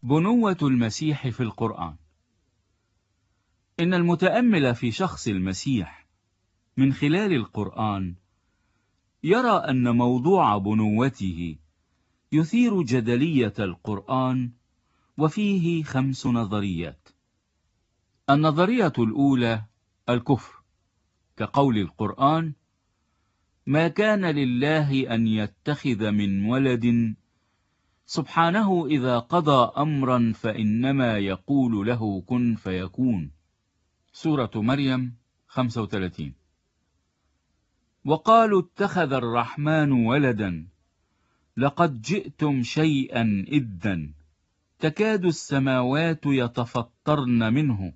بنوة المسيح في القرآن. إن المتأمل في شخص المسيح من خلال القرآن يرى أن موضوع بنوته يثير جدلية القرآن، وفيه 5 نظريات. النظرية الأولى الكفر، كقول القرآن: ما كان لله أن يتخذ من ولد، سبحانه إذا قضى أمرا فإنما يقول له كن فيكون. سورة مريم 35. وقالوا اتخذ الرحمن ولدا لقد جئتم شيئا إدا تكاد السماوات يتفطرن منه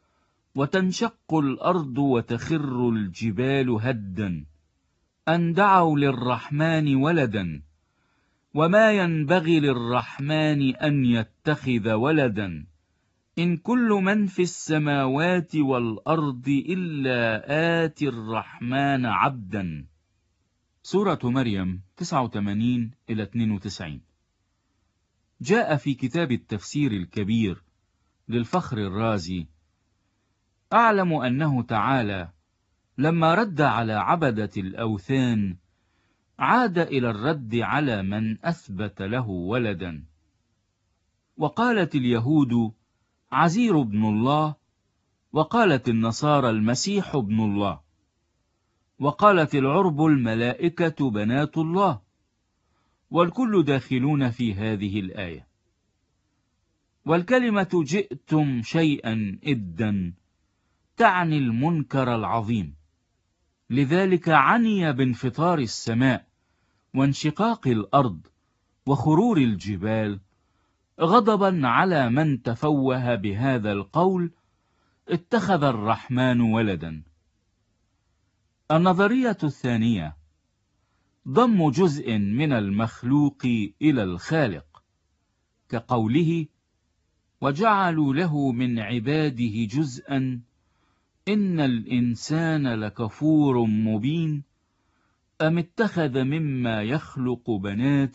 وتنشق الأرض وتخر الجبال هدا أن دعوا للرحمن ولدا وما ينبغي للرحمن أن يتخذ ولدا إن كل من في السماوات والأرض إلا آتي الرحمن عبدا. سورة مريم 89-92. جاء في كتاب التفسير الكبير للفخر الرازي: أعلم أنه تعالى لما رد على عبدة الأوثان عاد إلى الرد على من أثبت له ولدا. وقالت اليهود عزير بن الله، وقالت النصارى المسيح ابن الله، وقالت العرب الملائكة بنات الله، والكل داخلون في هذه الآية. والكلمة جئتم شيئا إدا تعني المنكر العظيم، لذلك عني بانفطار السماء وانشقاق الأرض وخرور الجبال، غضبا على من تفوه بهذا القول: اتخذ الرحمن ولدا. النظرية الثانية ضم جزء من المخلوق إلى الخالق، كقوله: وجعلوا له من عباده جزءا إن الإنسان لكفور مبين أم اتخذ مما يخلق بنات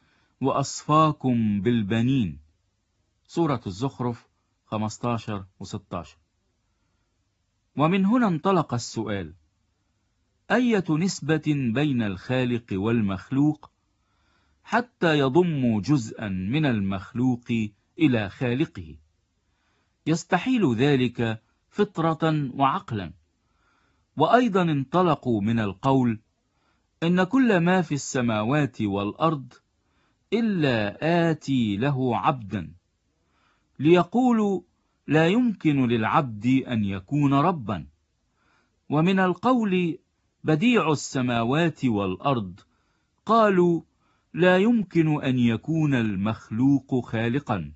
وأصفاكم بالبنين. سورة الزخرف 15-16. ومن هنا انطلق السؤال: أية نسبة بين الخالق والمخلوق حتى يضم جزءا من المخلوق إلى خالقه؟ يستحيل ذلك فطرة وعقلا. وأيضا انطلقوا من القول إن كل ما في السماوات والأرض إلا آتي له عبدا، ليقولوا لا يمكن للعبد أن يكون ربا. ومن القول بديع السماوات والأرض قالوا لا يمكن أن يكون المخلوق خالقا.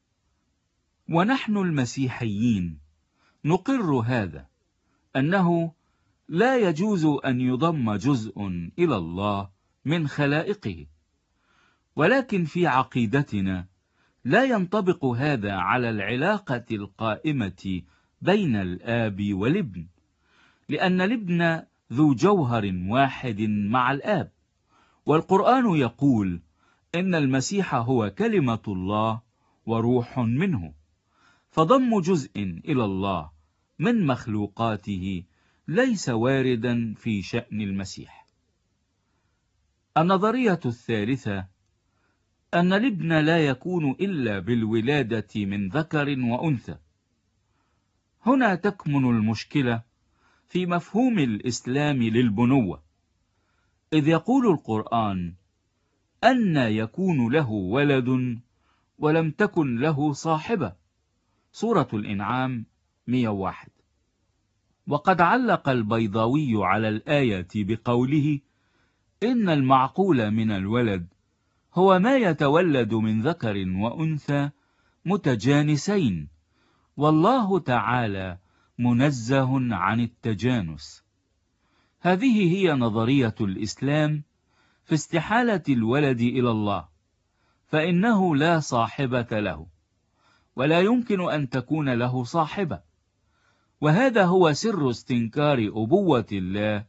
ونحن المسيحيين نقر هذا، أنه لا يجوز أن يضم جزء إلى الله من خلائقه. ولكن في عقيدتنا لا ينطبق هذا على العلاقة القائمة بين الآب والابن، لأن الابن ذو جوهر واحد مع الآب، والقرآن يقول إن المسيح هو كلمة الله وروح منه. فضم جزء إلى الله من مخلوقاته ليس واردا في شأن المسيح. النظرية الثالثة أن الابن لا يكون إلا بالولادة من ذكر وأنثى. هنا تكمن المشكلة في مفهوم الإسلام للبنوة، إذ يقول القرآن: أن يكون له ولد ولم تكن له صاحبة. سورة الإنعام 101. وقد علق البيضاوي على الآية بقوله: إن المعقول من الولد هو ما يتولد من ذكر وأنثى متجانسين، والله تعالى منزه عن التجانس. هذه هي نظرية الإسلام في استحالة الولد إلى الله، فإنه لا صاحبة له، ولا يمكن أن تكون له صاحبة. وهذا هو سر استنكار أبوة الله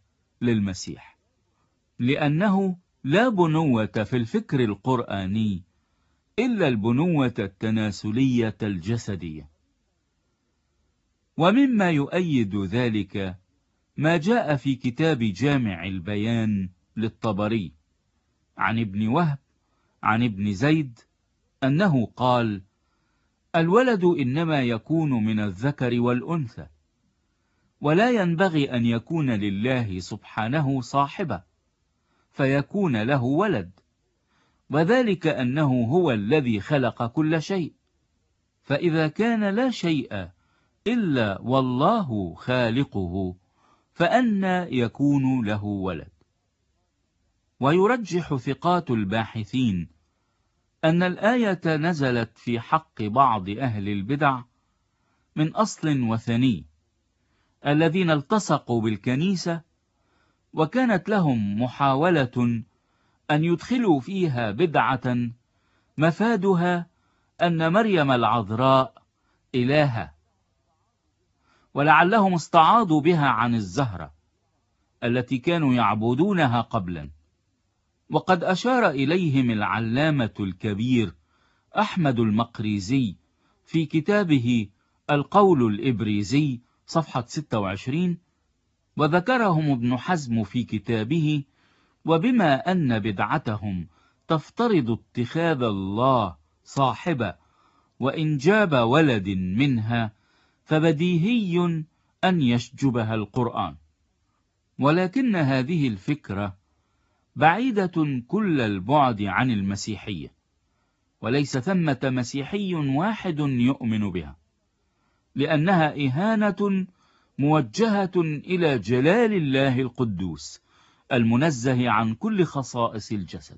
للمسيح، لأنه لا بنوة في الفكر القرآني إلا البنوة التناسلية الجسدية. ومما يؤيد ذلك ما جاء في كتاب جامع البيان للطبري عن ابن وهب عن ابن زيد أنه قال: الولد إنما يكون من الذكر والأنثى، ولا ينبغي أن يكون لله سبحانه صاحبة فيكون له ولد، وذلك أنه هو الذي خلق كل شيء، فإذا كان لا شيء إلا والله خالقه فأنى يكون له ولد. ويرجح ثقات الباحثين أن الآية نزلت في حق بعض أهل البدع من أصل وثني الذين التصقوا بالكنيسة، وكانت لهم محاولة أن يدخلوا فيها بدعة مفادها أن مريم العذراء إلهة، ولعلهم استعاضوا بها عن الزهرة التي كانوا يعبدونها قبلا. وقد أشار إليهم العلامة الكبير أحمد المقريزي في كتابه القول الإبريزي صفحة 26، وذكرهم ابن حزم في كتابه: وبما أن بدعتهم تفترض اتخاذ الله صاحبة وإنجاب ولد منها، فبديهي أن يشجبها القرآن. ولكن هذه الفكرة بعيدة كل البعد عن المسيحية، وليس ثمة مسيحي واحد يؤمن بها، لأنها إهانة موجهة إلى جلال الله القدوس المنزه عن كل خصائص الجسد.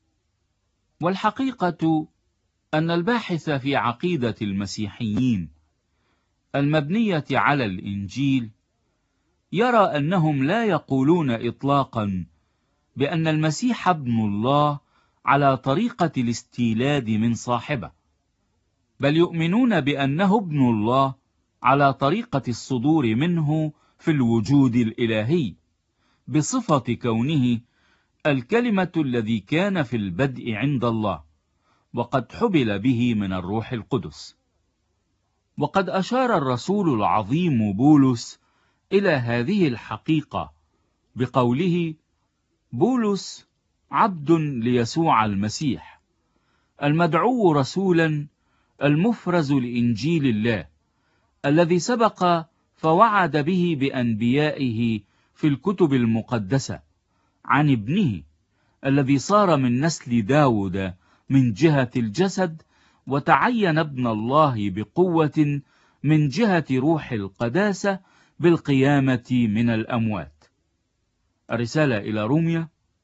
والحقيقة أن الباحث في عقيدة المسيحيين المبنية على الإنجيل يرى أنهم لا يقولون إطلاقا بأن المسيح ابن الله على طريقة الاستيلاد من صاحبه، بل يؤمنون بأنه ابن الله على طريقة الصدور منه في الوجود الإلهي، بصفة كونه الكلمة الذي كان في البدء عند الله، وقد حبل به من الروح القدس. وقد أشار الرسول العظيم بولس إلى هذه الحقيقة بقوله: بولس عبد ليسوع المسيح، المدعو رسولا، المفرز لإنجيل الله، الذي سبق فوعد به بأنبيائه في الكتب المقدسة عن ابنه الذي صار من نسل داود من جهة الجسد، وتعين ابن الله بقوة من جهة روح القداسة بالقيامة من الأموات. الرسالة إلى روميا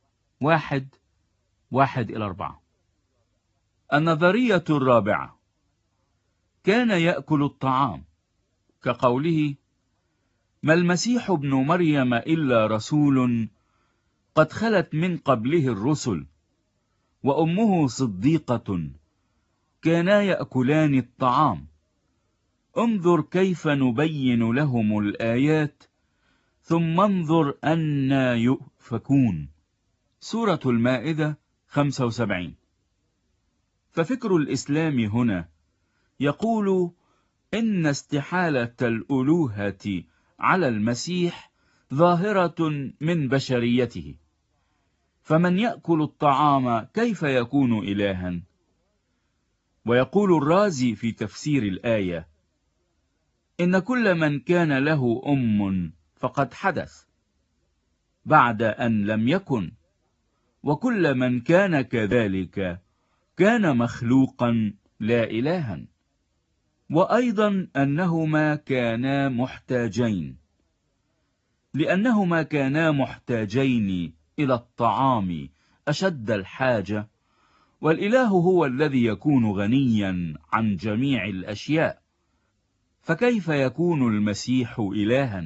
1:1-4. النظرية الرابعة: كان يأكل الطعام، كقوله: ما المسيح ابن مريم إلا رسول قد خلت من قبله الرسل وأمه صديقة، كانا يأكلان الطعام. انظر كيف نبين لهم الآيات، ثم انظر أنى يؤفكون. سورة المائدة 75. ففكر الإسلام هنا يقول إن استحالة الألوهة على المسيح ظاهرة من بشريته، فمن يأكل الطعام كيف يكون إلها؟ ويقول الرازي في تفسير الآية: إن كل من كان له أم فقد حدث بعد أن لم يكن، وكل من كان كذلك كان مخلوقا لا إلها. وأيضا أنهما كانا محتاجين، لأنهما كانا محتاجين إلى الطعام أشد الحاجة، والإله هو الذي يكون غنيا عن جميع الأشياء، فكيف يكون المسيح إلها؟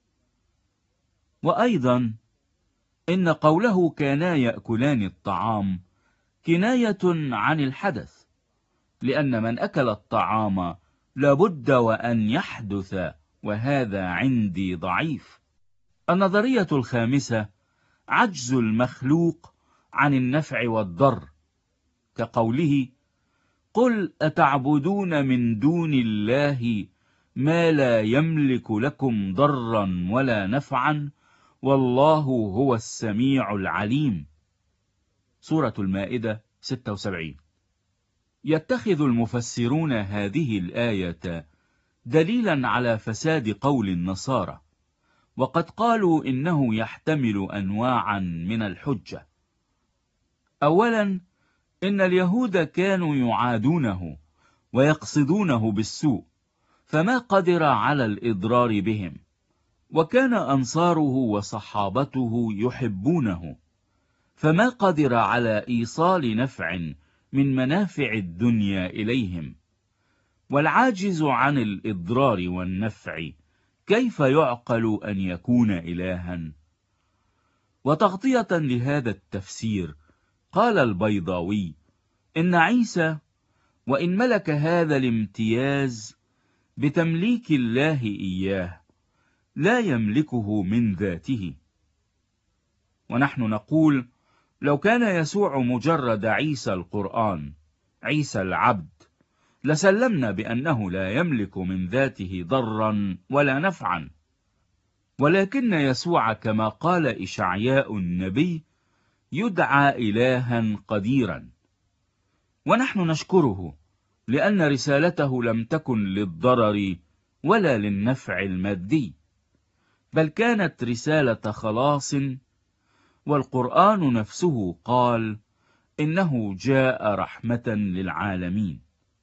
وأيضا إن قوله كانا يأكلان الطعام كناية عن الحدث، لأن من أكل الطعام لابد وأن يحدث، وهذا عندي ضعيف. النظرية الخامسة: عجز المخلوق عن النفع والضر، كقوله: قل أتعبدون من دون الله ما لا يملك لكم ضرا ولا نفعا والله هو السميع العليم. سورة المائدة 76. يتخذ المفسرون هذه الآية دليلا على فساد قول النصارى، وقد قالوا إنه يحتمل أنواعا من الحجة. أولا، إن اليهود كانوا يعادونه ويقصدونه بالسوء، فما قدر على الإضرار بهم، وكان أنصاره وصحابته يحبونه، فما قدر على إيصال نفع من منافع الدنيا إليهم. والعاجز عن الإضرار والنفع كيف يعقل أن يكون إلها؟ وتغطية لهذا التفسير قال البيضاوي إن عيسى وإن ملك هذا الامتياز بتمليك الله إياه لا يملكه من ذاته. ونحن نقول لو كان يسوع مجرد عيسى القرآن، عيسى العبد، لسلمنا بأنه لا يملك من ذاته ضرا ولا نفعا. ولكن يسوع كما قال إشعياء النبي يدعى إلها قديرا، ونحن نشكره لأن رسالته لم تكن للضرر ولا للنفع المادي، بل كانت رسالة خلاص. والقرآن نفسه قال إنه جاء رحمة للعالمين.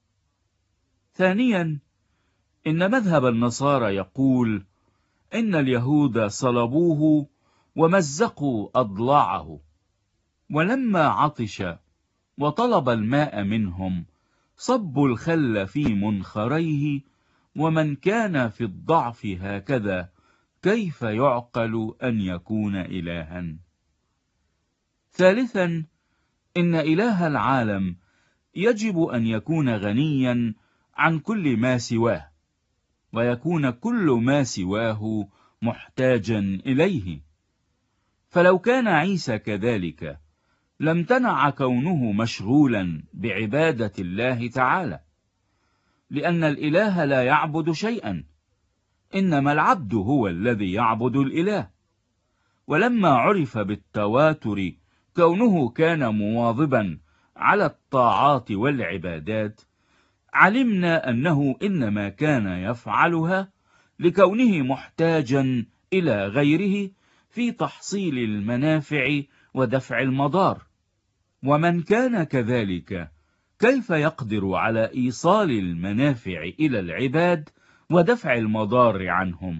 ثانيا، إن مذهب النصارى يقول إن اليهود صلبوه ومزقوا أضلاعه، ولما عطش وطلب الماء منهم صبوا الخل في منخريه، ومن كان في الضعف هكذا كيف يعقل أن يكون إلها؟ ثالثا، إن إله العالم يجب أن يكون غنيا عن كل ما سواه، ويكون كل ما سواه محتاجا إليه. فلو كان عيسى كذلك لم تنع كونه مشغولا بعبادة الله تعالى، لأن الإله لا يعبد شيئا، إنما العبد هو الذي يعبد الإله. ولما عرف بالتواتر كونه كان مواظبا على الطاعات والعبادات، علمنا أنه إنما كان يفعلها لكونه محتاجا إلى غيره في تحصيل المنافع ودفع المضار. ومن كان كذلك كيف يقدر على إيصال المنافع إلى العباد ودفع المضار عنهم؟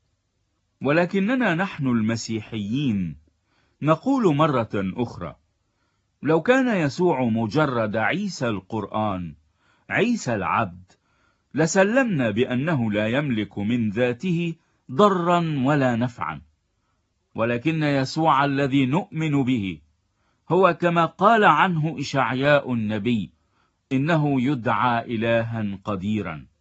ولكننا نحن المسيحيين نقول مرة أخرى، لو كان يسوع مجرد عيسى القرآن، عيسى العبد، لسلمنا بأنه لا يملك من ذاته ضرا ولا نفعا. ولكن يسوع الذي نؤمن به هو كما قال عنه إشعياء النبي إنه يدعى إلها قديرا.